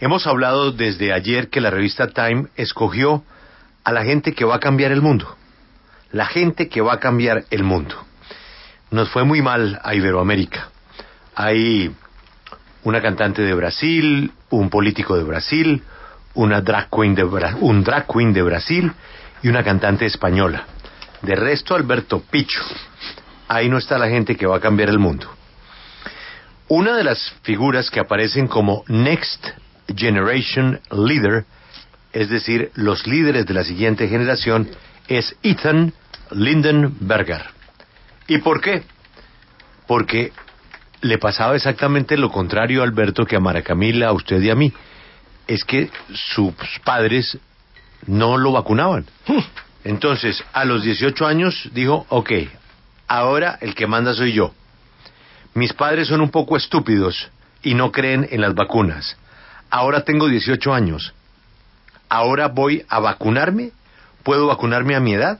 Hemos hablado desde ayer que la revista Time escogió a la gente que va a cambiar el mundo. La gente que va a cambiar el mundo. Nos fue muy mal a Iberoamérica. Hay una cantante de Brasil, un político de Brasil, un drag queen de Brasil y una cantante española. De resto, Alberto Picho. Ahí no está la gente que va a cambiar el mundo. Una de las figuras que aparecen como Next Generation Leader, es decir, los líderes de la siguiente generación, es Ethan Lindenberger. ¿Y por qué? Porque le pasaba exactamente lo contrario a Alberto que a Mara Camila, a usted y a mí. Es que sus padres no lo vacunaban. Entonces, a los 18 años dijo, ok, ahora el que manda soy yo. Mis padres son un poco estúpidos y no creen en las vacunas. Ahora tengo 18 años. Ahora voy a vacunarme. ¿Puedo vacunarme a mi edad?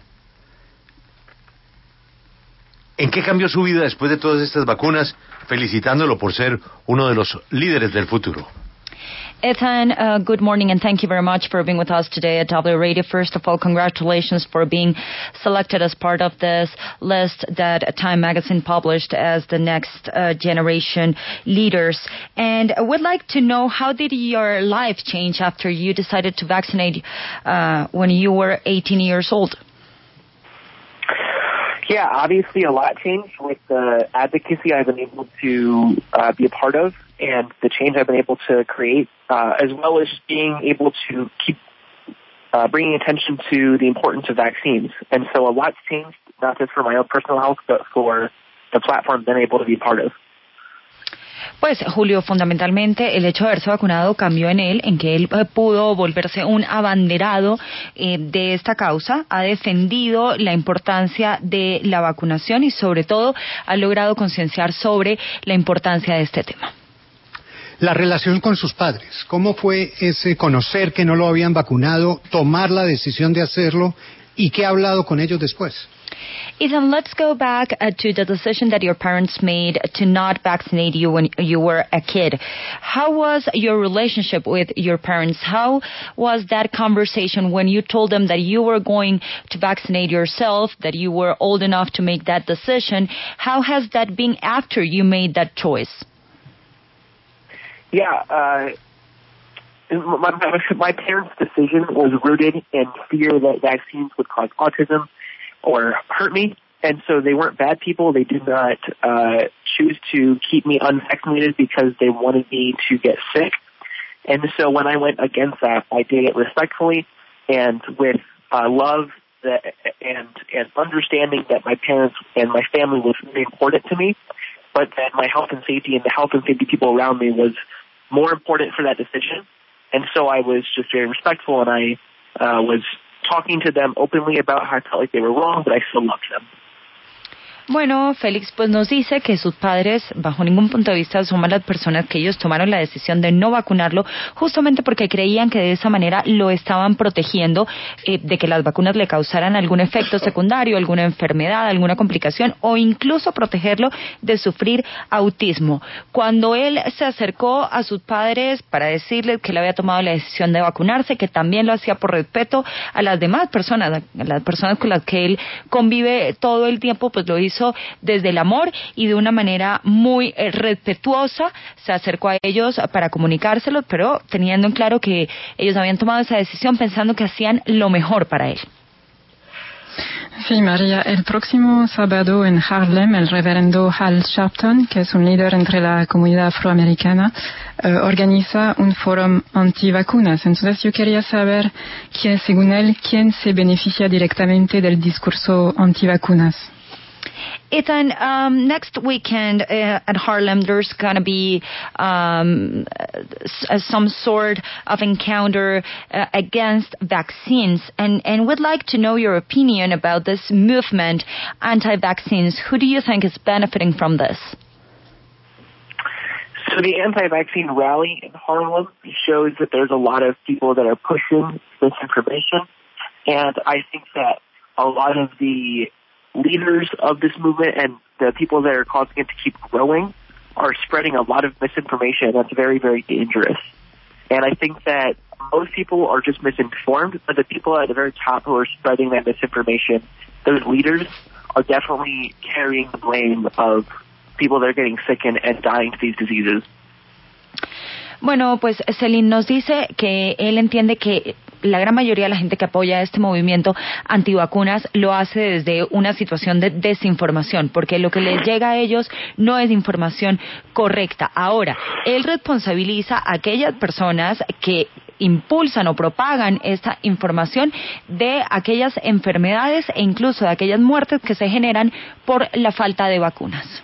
¿En qué cambió su vida después de todas estas vacunas? Felicitándolo por ser uno de los líderes del futuro. Ethan, good morning and thank you very much for being with us today at W Radio. First of all, congratulations for being selected as part of this list that Time Magazine published as the next generation leaders. And I would like to know, how did your life change after you decided to vaccinate when you were 18 years old? Yeah, obviously a lot changed with the advocacy I've been able to be a part of and the change I've been able to create, as well as being able to keep bringing attention to the importance of vaccines. And so a lot's changed, not just for my own personal health, but for the platform I've been able to be part of. Pues, Julio, fundamentalmente el hecho de haberse vacunado cambió en él, en que él pudo volverse un abanderado de esta causa, ha defendido la importancia de la vacunación y sobre todo ha logrado concienciar sobre la importancia de este tema. La relación con sus padres, ¿cómo fue ese conocer que no lo habían vacunado, tomar la decisión de hacerlo y qué ha hablado con ellos después? Ethan, let's go back to the decision that your parents made to not vaccinate you when you were a kid. How was your relationship with your parents? How was that conversation when you told them that you were going to vaccinate yourself, that you were old enough to make that decision? How has that been after you made that choice? Yeah, my parents' decision was rooted in fear that vaccines would cause autism or hurt me, and so they weren't bad people. They did not choose to keep me unvaccinated because they wanted me to get sick. And so when I went against that, I did it respectfully and with love and understanding that my parents and my family was very important to me, but that my health and safety and the health and safety people around me was more important for that decision. And so I was just very respectful, and I was talking to them openly about how I felt like they were wrong, but I still loved them. Bueno, Félix pues nos dice que sus padres bajo ningún punto de vista son malas personas, que ellos tomaron la decisión de no vacunarlo justamente porque creían que de esa manera lo estaban protegiendo de que las vacunas le causaran algún efecto secundario, alguna enfermedad, alguna complicación o incluso protegerlo de sufrir autismo. Cuando él se acercó a sus padres para decirles que le había tomado la decisión de vacunarse, que también lo hacía por respeto a las demás personas, a las personas con las que él convive todo el tiempo, pues lo hizo desde el amor y de una manera muy respetuosa. Se acercó a ellos para comunicárselo, pero teniendo en claro que ellos habían tomado esa decisión pensando que hacían lo mejor para él. Sí, María, el próximo sábado en Harlem, el reverendo Al Sharpton, que es un líder entre la comunidad afroamericana, organiza un foro antivacunas. Entonces yo quería saber, según él, quién se beneficia directamente del discurso antivacunas. Ethan, next weekend at Harlem, there's going to be some sort of encounter against vaccines, and we'd like to know your opinion about this movement, anti-vaccines. Who do you think is benefiting from this? So the anti-vaccine rally in Harlem shows that there's a lot of people that are pushing misinformation, and I think that a lot of the leaders of this movement and the people that are causing it to keep growing are spreading a lot of misinformation. That's very, very dangerous. And I think that most people are just misinformed, but the people at the very top who are spreading that misinformation, those leaders, are definitely carrying the blame of people that are getting sick and dying to these diseases. Bueno, pues Celine nos dice que él entiende que la gran mayoría de la gente que apoya este movimiento antivacunas lo hace desde una situación de desinformación, porque lo que les llega a ellos no es información correcta. Ahora, él responsabiliza a aquellas personas que impulsan o propagan esta información de aquellas enfermedades e incluso de aquellas muertes que se generan por la falta de vacunas.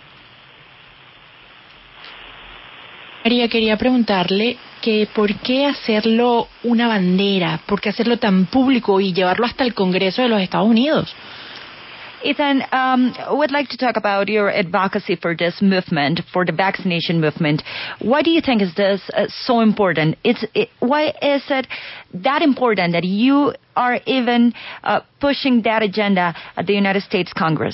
María, quería preguntarle que por qué hacerlo una bandera, por qué hacerlo tan público y llevarlo hasta el Congreso de los Estados Unidos. Ethan, would like to talk about your advocacy for this movement, for the vaccination movement. Why do you think is this so important? Why is it that important that you are even pushing that agenda at the United States Congress?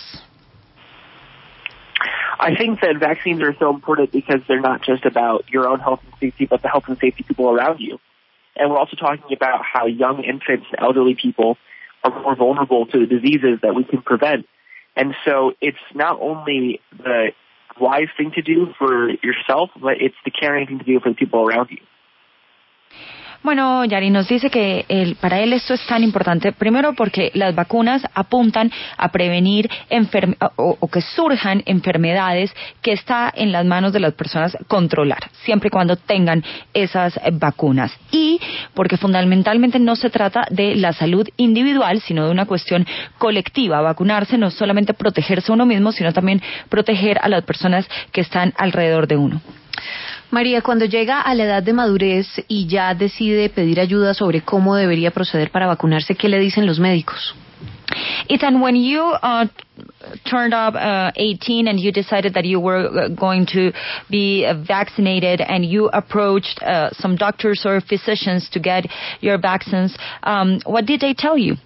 I think that vaccines are so important because they're not just about your own health and safety, but the health and safety of people around you. And we're also talking about how young infants and elderly people are more vulnerable to the diseases that we can prevent. And so it's not only the wise thing to do for yourself, but it's the caring thing to do for the people around you. Bueno, Yari nos dice que para él esto es tan importante, primero porque las vacunas apuntan a prevenir o que surjan enfermedades que está en las manos de las personas controlar, siempre y cuando tengan esas vacunas. Y porque fundamentalmente no se trata de la salud individual, sino de una cuestión colectiva. Vacunarse no es solamente protegerse a uno mismo, sino también proteger a las personas que están alrededor de uno. María, cuando llega a la edad de madurez y ya decide pedir ayuda sobre cómo debería proceder para vacunarse, ¿qué le dicen los médicos? Ethan, when you turned up 18 and you decided that you were going to be vaccinated and you approached some doctors or physicians to get your vaccines, what did they tell you?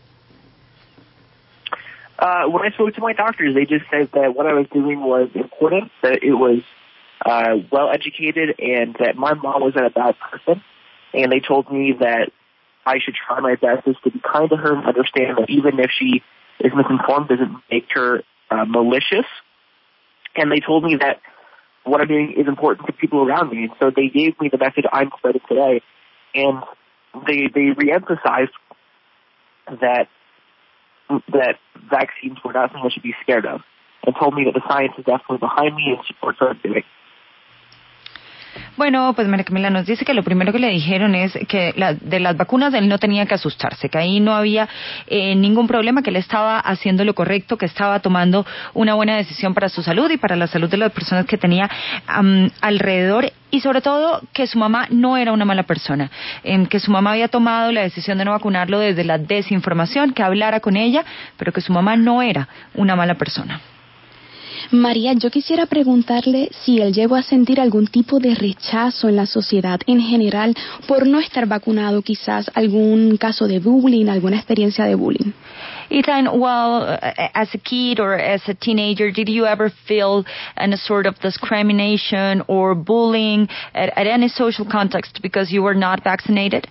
When I spoke to my doctors, they just said that what I was doing was important, that it was well-educated, and that my mom wasn't a bad person. And they told me that I should try my best to be kind to her and understand that even if she is misinformed, doesn't make her malicious. And they told me that what I'm doing is important to people around me. And so they gave me the message I'm spreading today. And they re-emphasized that vaccines were not something I should be scared of, and told me that the science is definitely behind me and supports what I'm doing. Bueno, pues María Camila nos dice que lo primero que le dijeron es que de las vacunas él no tenía que asustarse, que ahí no había ningún problema, que él estaba haciendo lo correcto, que estaba tomando una buena decisión para su salud y para la salud de las personas que tenía alrededor, y sobre todo que su mamá no era una mala persona, que su mamá había tomado la decisión de no vacunarlo desde la desinformación, que hablara con ella, pero que su mamá no era una mala persona. María, yo quisiera preguntarle si él llegó a sentir algún tipo de rechazo en la sociedad en general por no estar vacunado, quizás algún caso de bullying, alguna experiencia de bullying. Ethan, well, as a kid or as a teenager, did you ever feel any sort of discrimination or bullying at any social context because you were not vaccinated?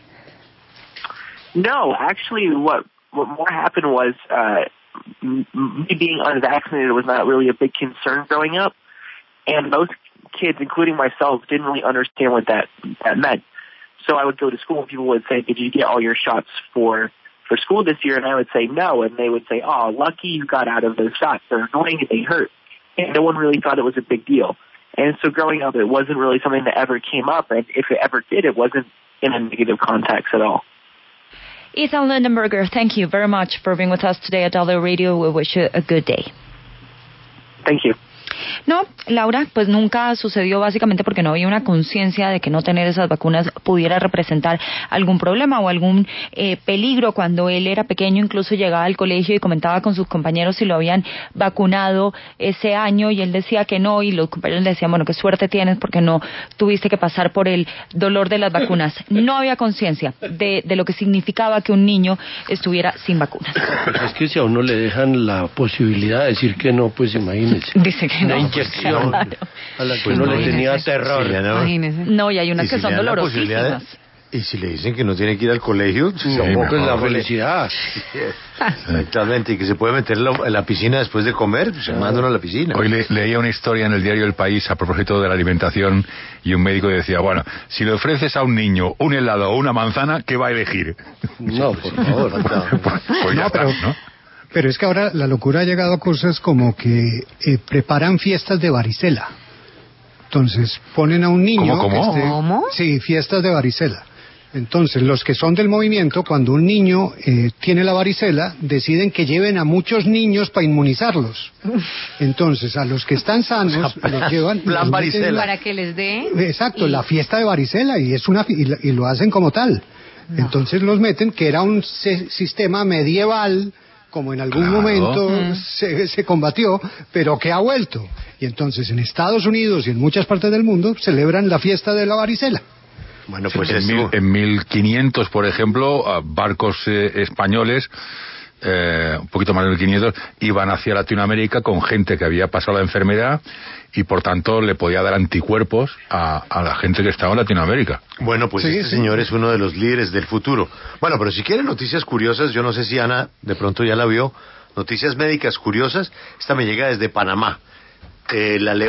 No, actually, what more happened was me being unvaccinated was not really a big concern growing up, and most kids, including myself, didn't really understand what that meant. So I would go to school and people would say, "Did you get all your shots for school this year?" And I would say no, and they would say, "Oh, lucky you got out of those shots. They're annoying and they hurt." And no one really thought it was a big deal. And so growing up, it wasn't really something that ever came up, and if it ever did, it wasn't in a negative context at all. Ethan Lindenberger, thank you very much for being with us today at Dollar Radio. We wish you a good day. Thank you. No, Laura, pues nunca sucedió básicamente porque no había una conciencia de que no tener esas vacunas pudiera representar algún problema o algún peligro. Cuando él era pequeño, incluso llegaba al colegio y comentaba con sus compañeros si lo habían vacunado ese año, y él decía que no, y los compañeros le decían, bueno, qué suerte tienes porque no tuviste que pasar por el dolor de las vacunas. No había conciencia de lo que significaba que un niño estuviera sin vacunas. Es que si a uno le dejan la posibilidad de decir que no, pues imagínese. Dice que una inyección a la que uno le tenía terror. Sí, ¿no? Imagínese. No, y hay unas Y que si son le dan la posibilidad dolorosísimas. Y si le dicen que no tiene que ir al colegio, Tampoco es la felicidad. Exactamente, y que se puede meter en la piscina después de comer, pues se manda uno a la piscina. Hoy leía una historia en el diario El País a propósito de la alimentación y un médico decía, bueno, si le ofreces a un niño un helado o una manzana, ¿qué va a elegir? No, por favor. Pues ya No, está, ¿no? Pero es que ahora la locura ha llegado a cosas como que preparan fiestas de varicela. Entonces ponen a un niño... ¿Cómo? ¿Cómo? Sí, fiestas de varicela. Entonces, los que son del movimiento, cuando un niño tiene la varicela, deciden que lleven a muchos niños para inmunizarlos. Entonces, a los que están sanos, los llevan... plan los meten- varicela. Para que les dé... Exacto, la fiesta de varicela, y y lo hacen como tal. Entonces los meten, que era un sistema medieval, como en algún Claro. momento se combatió, pero que ha vuelto. Y entonces en Estados Unidos y en muchas partes del mundo celebran la fiesta de la varicela. Bueno, pues en 1500, por ejemplo, barcos españoles, un poquito más de 1500, iban hacia Latinoamérica con gente que había pasado la enfermedad y por tanto le podía dar anticuerpos a la gente que estaba en Latinoamérica. Bueno, pues Sí, este sí. señor es uno de los líderes del futuro. Bueno, pero si quieren noticias curiosas, yo no sé si Ana de pronto ya la vio, noticias médicas curiosas, esta me llega desde Panamá. La